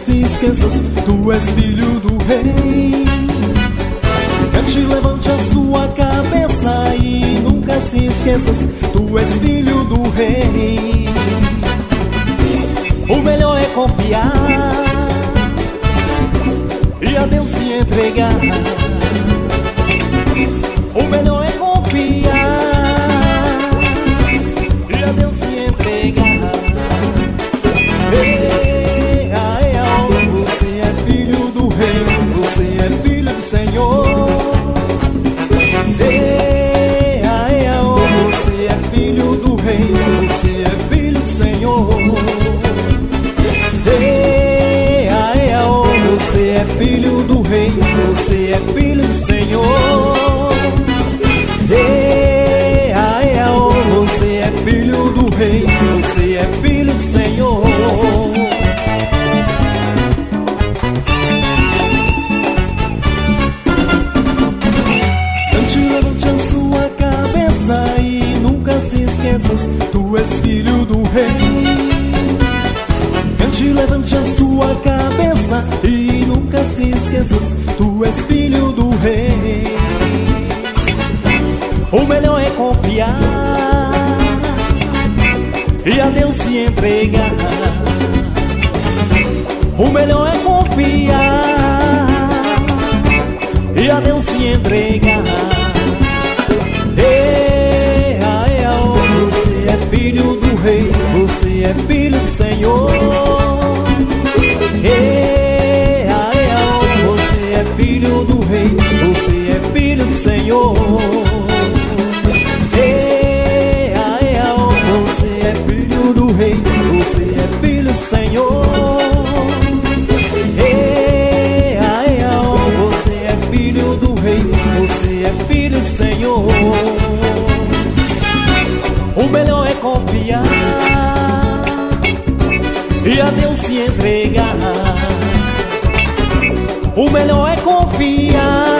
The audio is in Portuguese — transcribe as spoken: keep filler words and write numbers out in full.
se esqueças, tu és filho do rei. Cante, levante a sua cabeça e nunca se esqueças, tu és filho do rei. O melhor é confiar e a Deus se entregar. O melhor é confiar e a Deus se entregar. Ei, ai, ai, você é filho do rei, você é filho do Senhor. Ei, ai, ai, você é filho do rei, você é filho do Senhor. Ei, ai, ai, você é filho do rei, você é filho do Senhor. Ei, ai, ai, você é filho do rei, você é filho do Senhor. Cante, levante a sua cabeça e nunca se esqueças, tu és filho do rei. Cante, levante a sua cabeça e nunca se esqueças, tu és filho do rei. O melhor é confiar e a Deus se entregar. O melhor é confiar e a Deus se entregar. Ei, ai, ai, você é filho do rei, você é filho do Senhor. Ei, ai, ai, você é filho do rei, você é filho do Senhor. Ei, ai, ai, você é filho do rei, você é filho do Senhor. Ei, ai, ai, você é filho do rei, você é filho do Senhor. O melhor é confiar e a Deus se entregar. O melhor é confiar